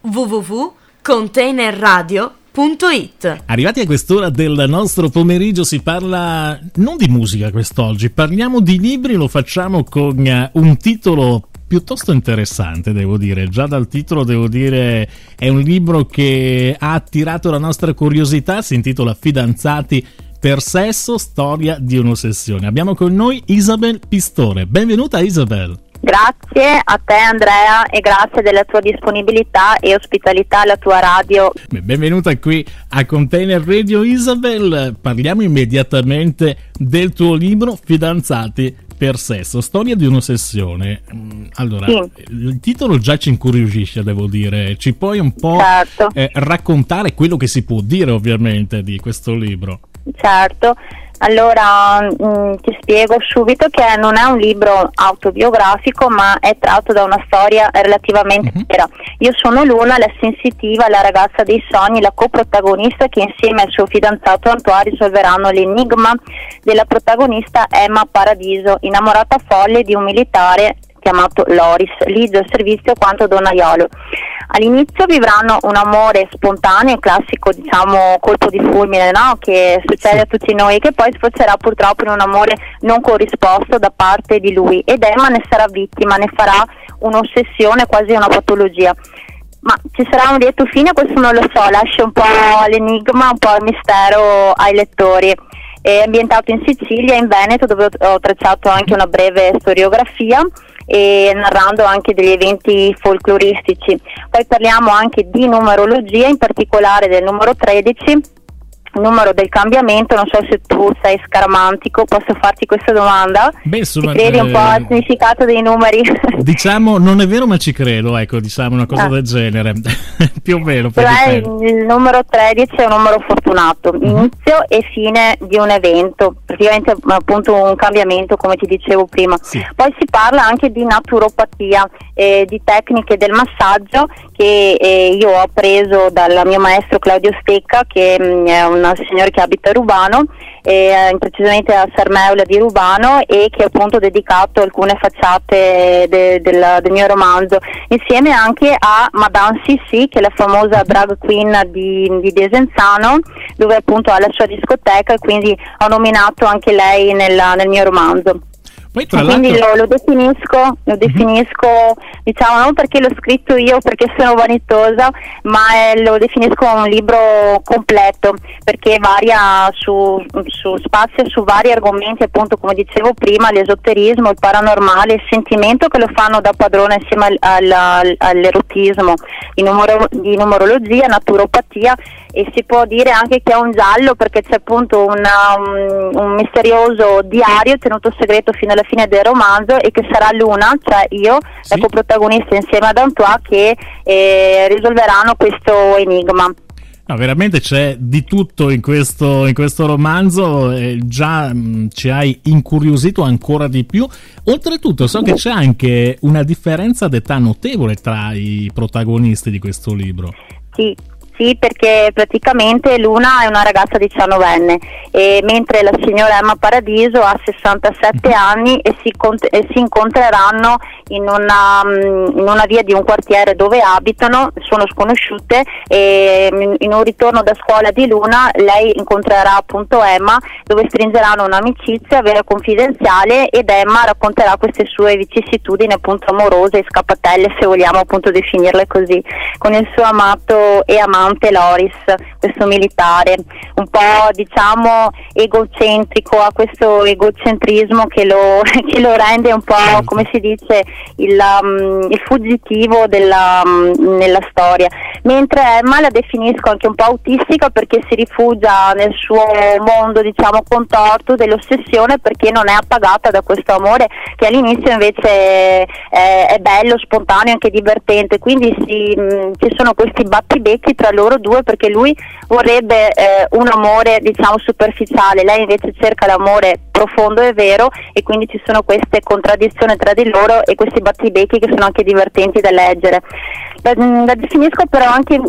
www.containerradio.it. Arrivati a quest'ora del nostro pomeriggio si parla non di musica quest'oggi, parliamo di libri, lo facciamo con un titolo piuttosto interessante, devo dire. Già dal titolo devo dire è un libro che ha attirato la nostra curiosità, si intitola Fidanzati per sesso, storia di un'ossessione. Abbiamo con noi Isabel Pistore. Benvenuta Isabel. Grazie a te Andrea e grazie della tua disponibilità e ospitalità alla tua radio. Benvenuta qui a Container Radio Isabel. Parliamo immediatamente del tuo libro Fidanzati per sesso, storia di un'ossessione. Allora, sì. Il titolo già ci incuriosisce, devo dire. Ci puoi un po' raccontare quello che si può dire ovviamente di questo libro? Certo. Allora ti spiego subito che non è un libro autobiografico, ma è tratto da una storia relativamente vera. Io sono Luna, la sensitiva, la ragazza dei sogni, la coprotagonista che insieme al suo fidanzato Antoine risolveranno l'enigma della protagonista Emma Paradiso, innamorata folle di un militare chiamato Loris, ligio al servizio quanto donnaiolo. All'inizio vivranno un amore spontaneo, classico diciamo colpo di fulmine, no? Che succede a tutti noi, che poi sfocerà purtroppo in un amore non corrisposto da parte di lui, ed Emma ne sarà vittima, ne farà un'ossessione, quasi una patologia. Ma ci sarà un lieto fine? Questo non lo so, lascio un po' l'enigma, un po' il mistero ai lettori. È ambientato in Sicilia, in Veneto, dove ho tracciato anche una breve storiografia e narrando anche degli eventi folcloristici. Poi parliamo anche di numerologia, in particolare del numero 13, numero del cambiamento. Non so se tu sei scaramantico, posso farti questa domanda? Beh, insomma, ti credi un po' al significato dei numeri? Diciamo, non è vero ma ci credo, ecco, diciamo una cosa del genere, più o meno. Il numero 13 è un numero fortunato, inizio e fine di un evento, praticamente appunto un cambiamento, come ti dicevo prima. Sì. Poi si parla anche di naturopatia, di tecniche del massaggio che io ho appreso dal mio maestro Claudio Stecca, che è un signore che abita a Rubano, precisamente a Sermeula di Rubano, e che è appunto dedicato alcune facciate del mio romanzo, insieme anche a Madame Sissi, che è la famosa drag queen di Desenzano, dove appunto ha la sua discoteca, e quindi ho nominato anche lei nel mio romanzo. Poi, quindi lo definisco, diciamo, non perché l'ho scritto io, perché sono vanitosa, ma lo definisco un libro completo, perché varia spazia su vari argomenti, appunto come dicevo prima, l'esoterismo, il paranormale, il sentimento, che lo fanno da padrone insieme all'erotismo, di numerologia, naturopatia, e si può dire anche che è un giallo, perché c'è appunto un misterioso diario tenuto segreto fino alla fine del romanzo, e che sarà Luna, cioè io, la coprotagonista insieme ad Antoine, che risolveranno questo enigma. No, veramente c'è di tutto in questo romanzo, già ci hai incuriosito ancora di più. Oltretutto so che c'è anche una differenza d'età notevole tra i protagonisti di questo libro. Sì, perché praticamente Luna è una ragazza 19enne, mentre la signora Emma Paradiso ha 67 anni, e si incontreranno in una via di un quartiere dove abitano, sono sconosciute, e in un ritorno da scuola di Luna lei incontrerà appunto Emma, dove stringeranno un'amicizia vera e confidenziale, ed Emma racconterà queste sue vicissitudini appunto amorose e scappatelle, se vogliamo appunto definirle così, con il suo amato e amante Loris, questo militare un po' diciamo egocentrico, ha questo egocentrismo che lo rende un po', come si dice, il fuggitivo nella storia, mentre Emma la definisco anche un po' autistica, perché si rifugia nel suo mondo diciamo contorto dell'ossessione, perché non è appagata da questo amore che all'inizio invece è bello, spontaneo, anche divertente. Quindi ci sono questi battibecchi tra loro due, perché lui vorrebbe un amore diciamo superficiale, lei invece cerca l'amore profondo e vero, e quindi ci sono queste contraddizioni tra di loro e questi battibecchi che sono anche divertenti da leggere. La definisco però anche in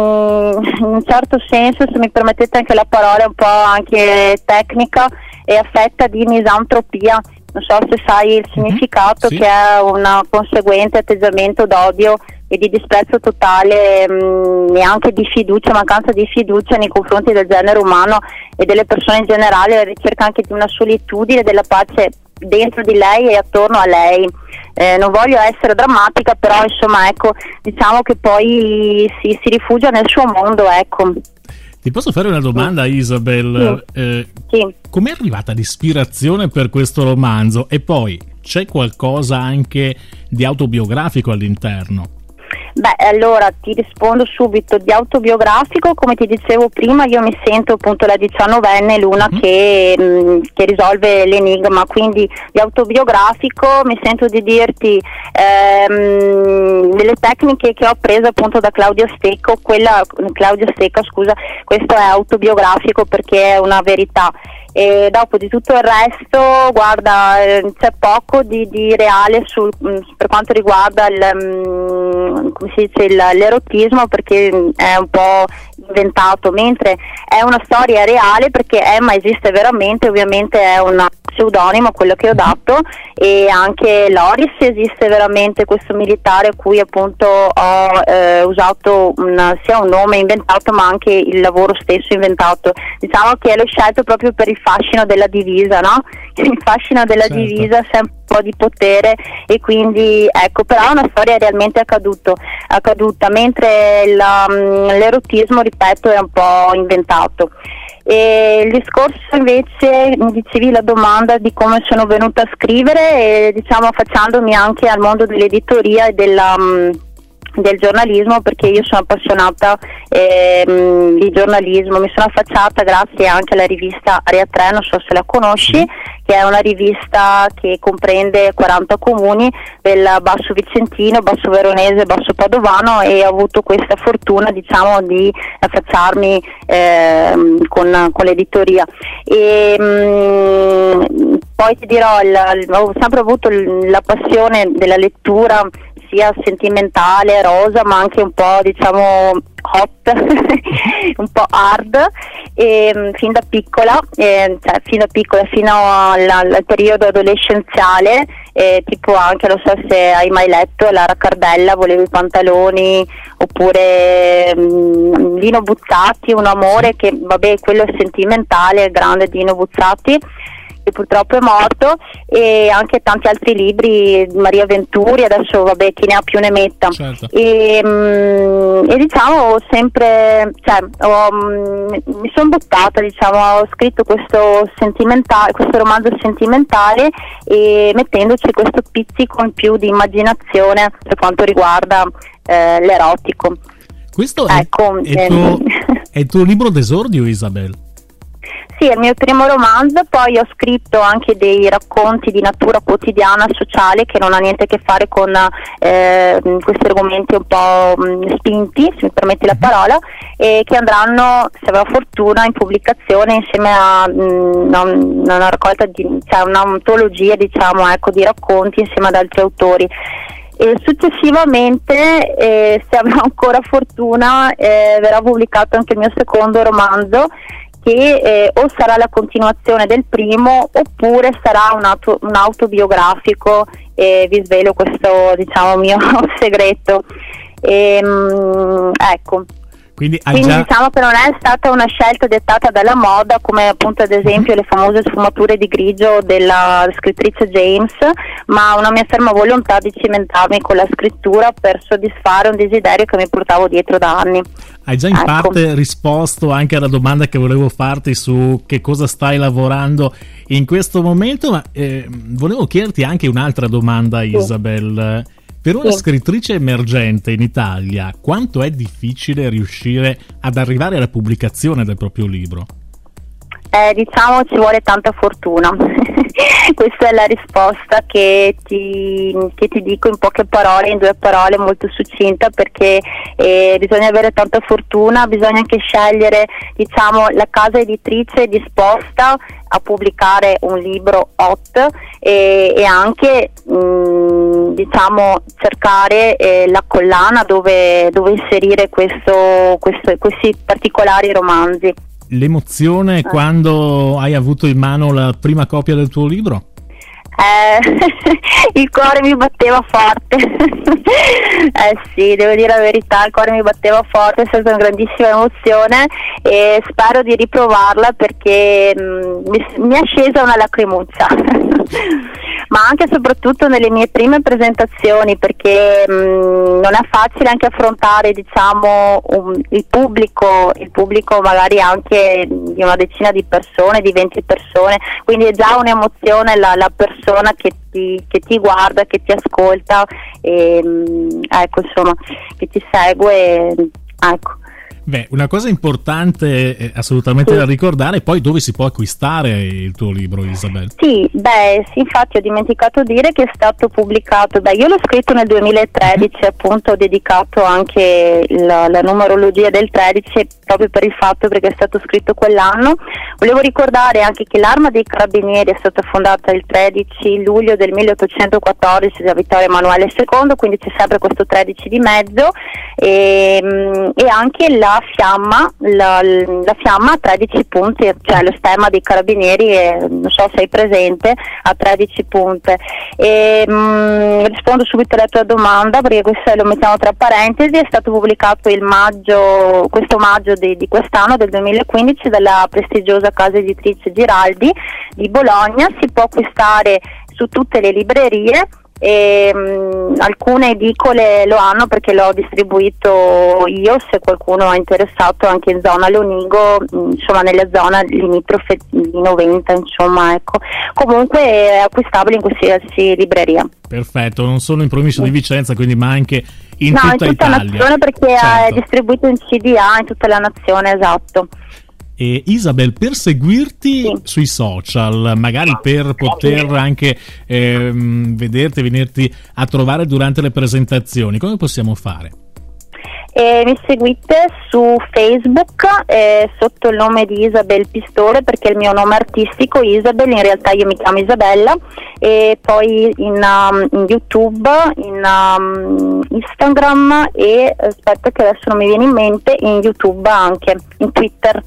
un certo senso, se mi permettete anche la parola, un po' anche tecnica e affetta di misantropia. Non so se sai il significato, sì. Che è un conseguente atteggiamento d'odio e di disprezzo totale e anche di fiducia, mancanza di fiducia nei confronti del genere umano e delle persone in generale, la ricerca anche di una solitudine, della pace dentro di lei e attorno a lei. Non voglio essere drammatica, però insomma, ecco, diciamo che poi si rifugia nel suo mondo, ecco. Ti posso fare una domanda, Isabel? Sì. Com'è arrivata l'ispirazione per questo romanzo? E poi c'è qualcosa anche di autobiografico all'interno? Beh, allora ti rispondo subito. Di autobiografico, come ti dicevo prima, io mi sento appunto la 19enne Luna che risolve l'enigma, quindi di autobiografico mi sento di dirti delle tecniche che ho preso appunto da Claudia Stecca, questo è autobiografico perché è una verità. E dopo di tutto il resto, guarda, c'è poco di reale per quanto riguarda l'erotismo, perché è un po' inventato, mentre è una storia reale perché Emma esiste veramente, ovviamente è un pseudonimo quello che ho dato, e anche Loris esiste veramente, questo militare a cui appunto ho usato sia un nome inventato ma anche il lavoro stesso inventato. Diciamo che l'ho scelto proprio per il fascino della divisa, no? Il fascino della divisa, sempre un po' di potere, e quindi ecco, però è una storia realmente accaduta, mentre l'erotismo, ripeto, è un po' inventato. E il discorso invece, mi dicevi la domanda di come sono venuta a scrivere, e diciamo affacciandomi anche al mondo dell'editoria e del giornalismo, perché io sono appassionata di giornalismo. Mi sono affacciata grazie anche alla rivista Area 3, non so se la conosci, che è una rivista che comprende 40 comuni del Basso Vicentino, Basso Veronese, Basso Padovano, e ho avuto questa fortuna, diciamo, di affacciarmi con l'editoria. E poi ti dirò, ho sempre avuto la passione della lettura, sia sentimentale, rosa, ma anche un po', diciamo, hot, un po' hard, fin da piccola, fino al periodo adolescenziale, tipo anche, non so se hai mai letto Lara Cardella, Volevo i pantaloni, oppure Dino Buzzati, Un amore, che vabbè, quello è sentimentale, grande Dino Buzzati, che purtroppo è morto, e anche tanti altri libri, Maria Venturi, adesso vabbè, chi ne ha più ne metta. Certo. E diciamo sempre, mi sono buttata, diciamo, ho scritto questo romanzo sentimentale, e mettendoci questo pizzico in più di immaginazione per quanto riguarda l'erotico. Questo ecco, è il tuo libro d'esordio, Isabel? Sì, è il mio primo romanzo, poi ho scritto anche dei racconti di natura quotidiana, sociale, che non ha niente a che fare con questi argomenti un po' spinti, se mi permetti la parola, e che andranno, se avrò fortuna, in pubblicazione insieme a una raccolta un'antologia, diciamo, ecco, di racconti insieme ad altri autori. E successivamente, se avrò ancora fortuna, verrà pubblicato anche il mio secondo romanzo, che o sarà la continuazione del primo oppure sarà un autobiografico, e vi svelo questo, diciamo, mio segreto. Ecco. Quindi diciamo che non è stata una scelta dettata dalla moda, come appunto ad esempio le famose sfumature di grigio della scrittrice James, ma una mia ferma volontà di cimentarmi con la scrittura per soddisfare un desiderio che mi portavo dietro da anni. Hai già in parte risposto anche alla domanda che volevo farti su che cosa stai lavorando in questo momento, ma volevo chiederti anche un'altra domanda, Isabel. Per una scrittrice emergente in Italia, quanto è difficile riuscire ad arrivare alla pubblicazione del proprio libro? Diciamo ci vuole tanta fortuna. Questa è la risposta che ti dico in poche parole, in 2 parole molto succinta, perché bisogna avere tanta fortuna, bisogna anche scegliere, diciamo, la casa editrice disposta a pubblicare un libro hot, e anche diciamo cercare la collana dove inserire questi particolari romanzi. L'emozione quando hai avuto in mano la prima copia del tuo libro? Il cuore mi batteva forte. Sì, devo dire la verità, il cuore mi batteva forte, è stata una grandissima emozione e spero di riprovarla perché mi è scesa una lacrimuccia. Ma anche e soprattutto nelle mie prime presentazioni, perché non è facile anche affrontare, diciamo, il pubblico magari anche di una decina di persone, di 20 persone, quindi è già un'emozione la persona che ti guarda, che ti ascolta e ecco, insomma, che ti segue, ecco. Beh, una cosa importante assolutamente da ricordare, poi dove si può acquistare il tuo libro, Isabel? Sì, infatti ho dimenticato di dire che è stato pubblicato, io l'ho scritto nel 2013, appunto ho dedicato anche la numerologia del 13 proprio per il fatto perché è stato scritto quell'anno. Volevo ricordare anche che l'Arma dei Carabinieri è stata fondata il 13 luglio del 1814 da Vittorio Emanuele II, quindi c'è sempre questo 13 di mezzo e anche la fiamma a 13 punti, cioè lo stemma dei Carabinieri, non so se hai presente, a 13 punte. Rispondo subito alla tua domanda perché questo lo mettiamo tra parentesi. È stato pubblicato questo maggio di quest'anno, del 2015, dalla prestigiosa casa editrice Giraldi di Bologna. Si può acquistare su tutte le librerie e alcune edicole lo hanno perché l'ho distribuito io, se qualcuno è interessato, anche in zona Lonigo, insomma nella zona limitrofe di Noventa, insomma, ecco. Comunque è acquistabile in qualsiasi libreria. Perfetto, non solo in provincia di Vicenza, quindi ma anche in tutta Italia. Nazione, perché certo. È distribuito in CDA in tutta la nazione, esatto. E Isabel, per seguirti sui social, magari per poter anche vederti, venirti a trovare durante le presentazioni, come possiamo fare? Mi seguite su Facebook sotto il nome di Isabel Pistore, perché è il mio nome artistico Isabel, in realtà io mi chiamo Isabella, e poi in YouTube, in Instagram e aspetta che adesso non mi viene in mente, in YouTube anche, in Twitter.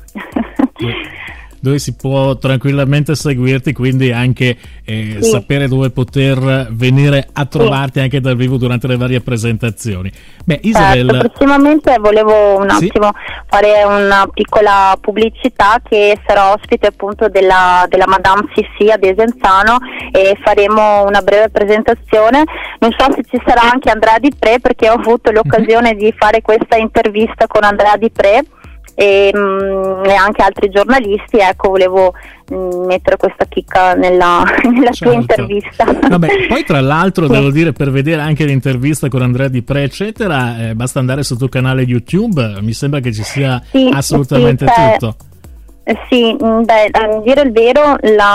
Dove si può tranquillamente seguirti, quindi anche sapere dove poter venire a trovarti anche dal vivo durante le varie presentazioni. Beh, Isabel, prossimamente volevo un attimo fare una piccola pubblicità, che sarò ospite appunto della Madame Sissi a Desenzano e faremo una breve presentazione. Non so se ci sarà anche Andrea Di Pre, perché ho avuto l'occasione di fare questa intervista con Andrea Di Pre e anche altri giornalisti, ecco, volevo mettere questa chicca nella tua intervista. Vabbè, poi tra l'altro devo dire, per vedere anche l'intervista con Andrea Di Pre eccetera, basta andare sul tuo canale YouTube, mi sembra che ci sia assolutamente tutto. Sì, a dire il vero,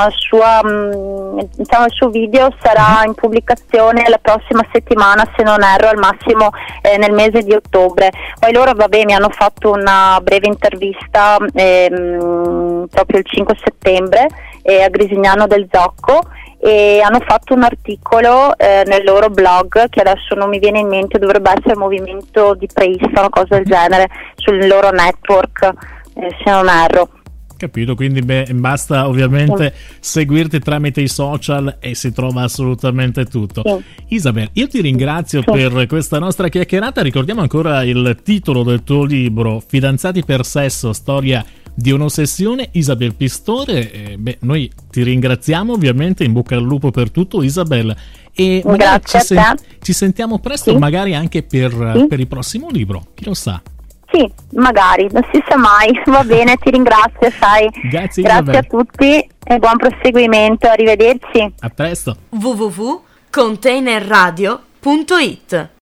il suo video sarà in pubblicazione la prossima settimana, se non erro, al massimo nel mese di ottobre. Poi loro, mi hanno fatto una breve intervista proprio il 5 settembre a Grisignano del Zocco, e hanno fatto un articolo nel loro blog, che adesso non mi viene in mente, dovrebbe essere Movimento di Preissa, una cosa del genere, sul loro network, se non erro. Capito, quindi basta ovviamente seguirti tramite i social e si trova assolutamente tutto. Isabel, io ti ringrazio per questa nostra chiacchierata. Ricordiamo ancora il titolo del tuo libro, Fidanzati per sesso, storia di un'ossessione, Isabel Pistore. Noi ti ringraziamo ovviamente, in bocca al lupo per tutto, Isabel, e magari ci sentiamo presto, magari anche per il prossimo libro, chi lo sa. Sì, magari, non si sa mai. Va bene, ti ringrazio, sai. Grazie a tutti e buon proseguimento, arrivederci. A presto. www.containerradio.it